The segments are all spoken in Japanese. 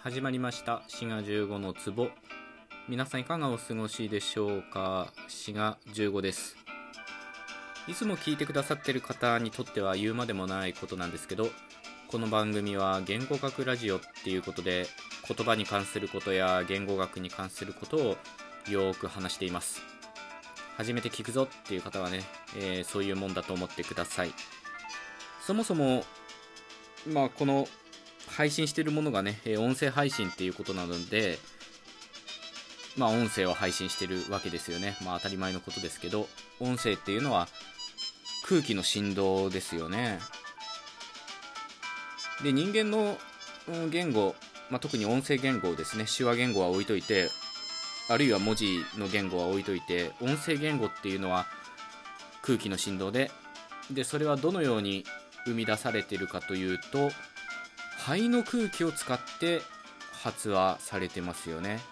始まりました滋賀15の壺。皆さんいかがお過ごしでしょうか。滋賀15です。いつも聞いてくださっている方にとっては言うまでもないことなんですけど、この番組は言語学ラジオっていうことで、言葉に関することや言語学に関することをよく話しています。初めて聞くぞっていう方はね、そういうもんだと思ってください。そもそもこの配信しているものがね、音声配信っていうことなので、音声を配信しているわけですよね。当たり前のことですけど、音声っていうのは空気の振動ですよね。で、人間の言語、特に音声言語をですね、手話言語は置いといて、あるいは文字の言語は置いといて、音声言語っていうのは空気の振動で、それはどのように生み出されているかというと、肺の空気を使って発話されてますよね。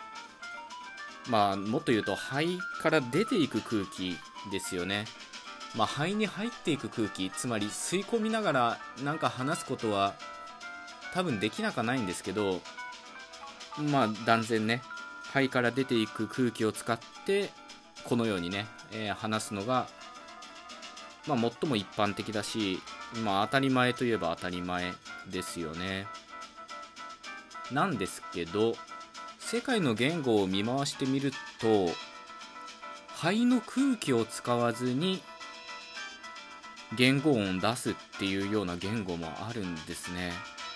もっと言うと肺から出ていく空気ですよね。肺に入っていく空気、つまり吸い込みながらなんか話すことは多分できなくはないんですけど、断然ね、肺から出ていく空気を使ってこのようにね、話すのが最も一般的だし、当たり前といえば当たり前ですよね。なんですけど、世界の言語を見回してみると、肺の空気を使わずに言語音を出すっていうような言語もあるんですね。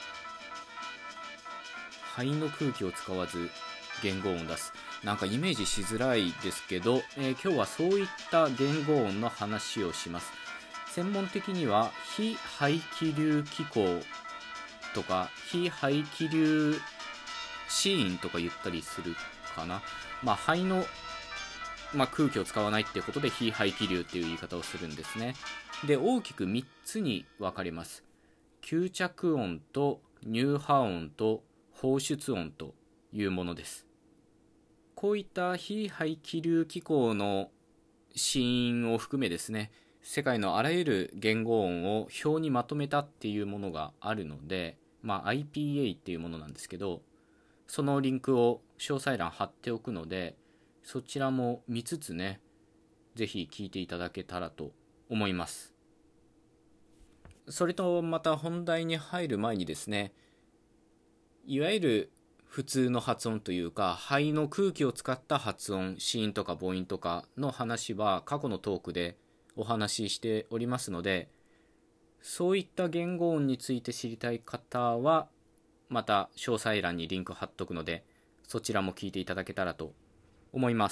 肺の空気を使わず言語音を出す、なんかイメージしづらいですけど、今日はそういった言語音の話をします。専門的には非排気流気候とか非排気流シーンとか言ったりするかな。肺の、空気を使わないってことで非排気流っていう言い方をするんですね。で、大きく3つに分かれます。吸着音と乳波音と放出音というものです。こういった非排気流気候のシーンを含めですね、世界のあらゆる言語音を表にまとめたっていうものがあるので、IPA っていうものなんですけど、そのリンクを詳細欄貼っておくので、そちらも見つつね、ぜひ聞いていただけたらと思います。それとまた本題に入る前にですね、いわゆる普通の発音というか、肺の空気を使った発音、子音とか母音とかの話は過去のトークでお話ししておりますので、そういった言語音について知りたい方はまた詳細欄にリンク貼っとくので、そちらも聞いていただけたらと思います。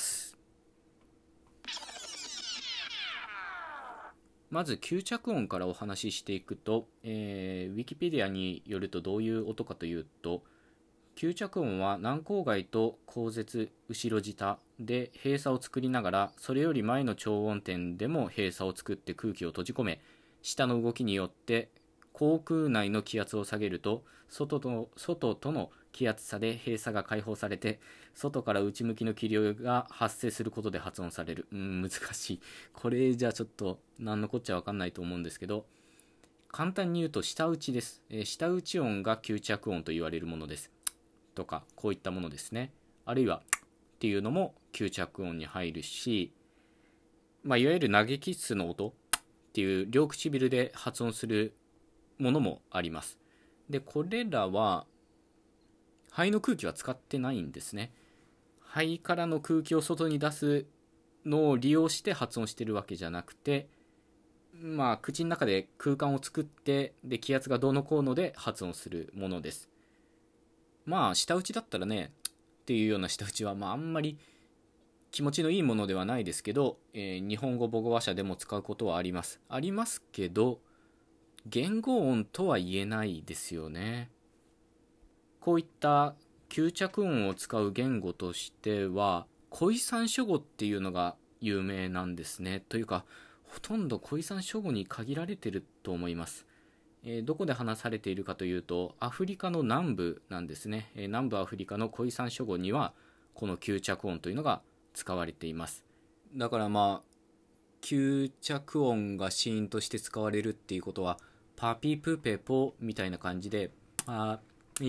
まず吸着音からお話ししていくと、ウィキペディアによるとどういう音かというと、吸着音は軟口蓋と後舌後ろ舌で閉鎖を作りながら、それより前の超音点でも閉鎖を作って空気を閉じ込め、舌の動きによって口腔内の気圧を下げると、外との気圧差で閉鎖が解放されて、外から内向きの気流が発生することで発音される。難しい。これじゃちょっと何のこっちゃ分かんないと思うんですけど、簡単に言うと舌打ちです。舌打ち音が吸着音と言われるものです。とか、こういったものですね。あるいはっていうのも吸着音に入るし、いわゆる投げキッスの音っていう両唇で発音するものもあります。で、これらは肺の空気は使ってないんですね。肺からの空気を外に出すのを利用して発音しているわけじゃなくて、口の中で空間を作って、で気圧がどうのこうので発音するものです。舌打ちだったらねっていうような舌打ちはあんまり気持ちのいいものではないですけど、日本語母語話者でも使うことはありますけど、言語音とは言えないですよね。こういった吸着音を使う言語としては恋山書語っていうのが有名なんですね。というか、ほとんど恋山書語に限られてると思います。どこで話されているかというと、アフリカの南部なんですね。南部アフリカの恋山書語にはこの吸着音というのが使われています。だから吸着音が子音として使われるっていうことは、パピプペポみたいな感じでパピ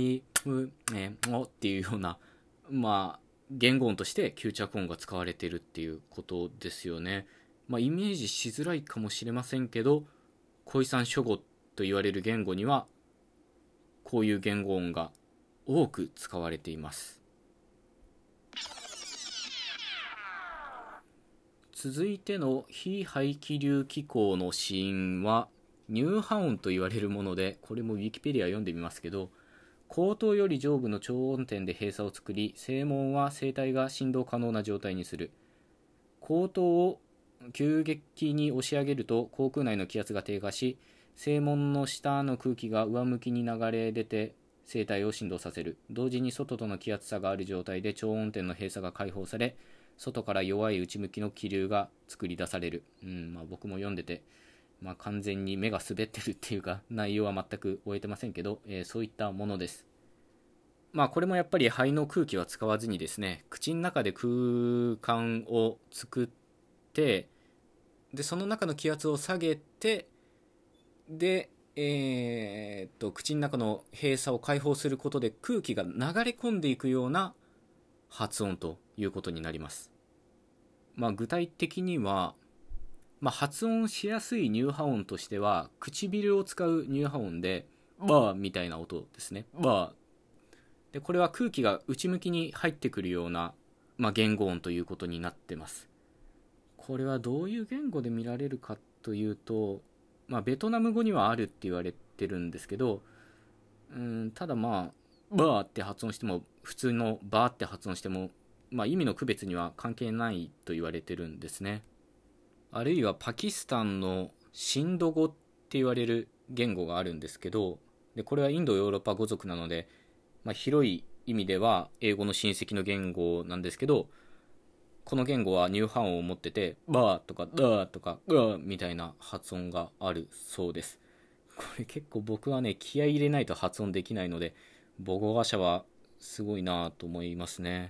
おっていうような、言語音として吸着音が使われているっていうことですよね。イメージしづらいかもしれませんけど、小井山諸語と言われる言語にはこういう言語音が多く使われています。続いての非排気流気候の子音は乳波音と言われるもので、これもウィキペディア読んでみますけど、口頭より上部の超音点で閉鎖を作り、声門は声帯が振動可能な状態にする。口頭を急激に押し上げると口腔内の気圧が低下し、声門の下の空気が上向きに流れ出て声帯を振動させる。同時に外との気圧差がある状態で超音点の閉鎖が解放され、外から弱い内向きの気流が作り出される。僕も読んでて、完全に目が滑ってるっていうか、内容は全く終えてませんけど、そういったものです。これもやっぱり肺の空気は使わずにですね、口の中で空間を作って、でその中の気圧を下げて、で口の中の閉鎖を解放することで空気が流れ込んでいくような発音ということになります。具体的には、発音しやすい乳波音としては唇を使う乳波音でバーみたいな音ですね。バーで、これは空気が内向きに入ってくるような、言語音ということになってます。これはどういう言語で見られるかというと、ベトナム語にはあるって言われてるんですけど、ただバーって発音しても、普通のバーって発音しても、意味の区別には関係ないと言われてるんですね。あるいはパキスタンのシンド語って言われる言語があるんですけど、でこれはインドヨーロッパ語族なので、広い意味では英語の親戚の言語なんですけど、この言語は乳波音を持ってて、バーとかダーとかガーみたいな発音があるそうです。これ結構僕はね、気合い入れないと発音できないので、母語話者はすごいなと思いますね。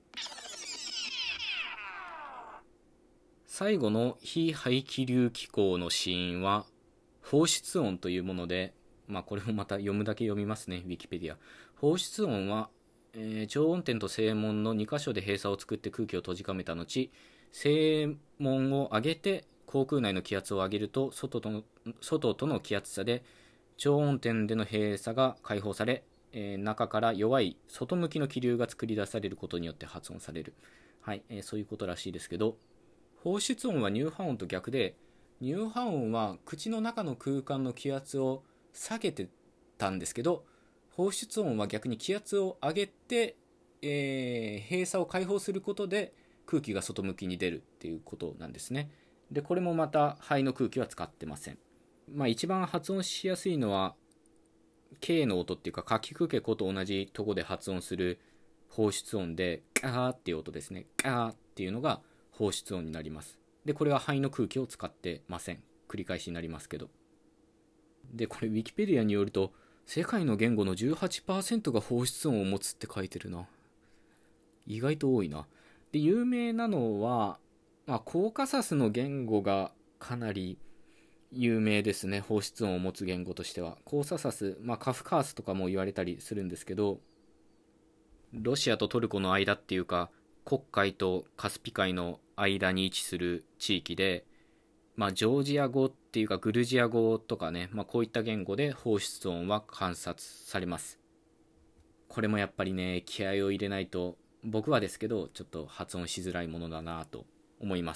最後の非排気流気候の子音は放出音というもので、これもまた読むだけ読みますね、ウィキペディア。放出音は、超音点と声門の2箇所で閉鎖を作って空気を閉じ込めた後、声門を上げて口腔内の気圧を上げると、外との気圧差で超音点での閉鎖が解放され、中から弱い外向きの気流が作り出されることによって発音される。はい、そういうことらしいですけど、放出音は乳波音と逆で、乳波音は口の中の空間の気圧を下げてたんですけど、放出音は逆に気圧を上げて、閉鎖を解放することで空気が外向きに出るっていうことなんですね。でこれもまた肺の空気は使ってません。一番発音しやすいのは K の音っていうか、かきくけこと同じとこで発音する放出音で、ガーっていう音ですね。ガーっていうのが放出音になります。でこれは肺の空気を使ってません。繰り返しになりますけど。でこれウィキペディアによると、世界の言語の 18% が放出音を持つって書いてるな。意外と多いな。で有名なのは、コーカサスの言語がかなり有名ですね。放出音を持つ言語としてはコーカサス、カフカースとかも言われたりするんですけど、ロシアとトルコの間っていうか、黒海とカスピ海の間に位置する地域で、ジョージア語っていうかグルジア語とかね、こういった言語で放出音は観察されます。これもやっぱりね、気合を入れないと、僕はですけどちょっと発音しづらいものだなと思います。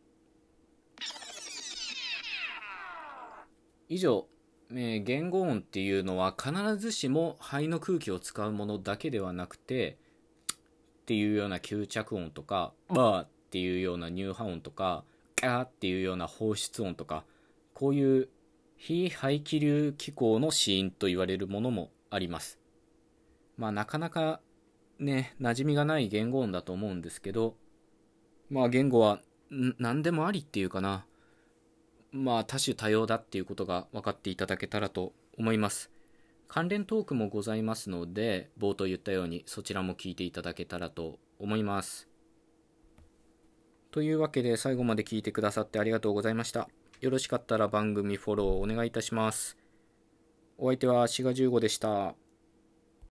以上、言語音っていうのは必ずしも肺の空気を使うものだけではなくて、っていうような吸着音とか、バーっていうような乳波音とか、ガーっていうような放出音とか、こういう非排気流気候の子音と言われるものもあります。なかなかね、馴染みがない言語音だと思うんですけど、言語は何でもありっていうかな、多種多様だっていうことが分かっていただけたらと思います。関連トークもございますので、冒頭言ったようにそちらも聞いていただけたらと思います。というわけで、最後まで聞いてくださってありがとうございました。よろしかったら番組フォローお願いいたします。お相手は志賀15でした。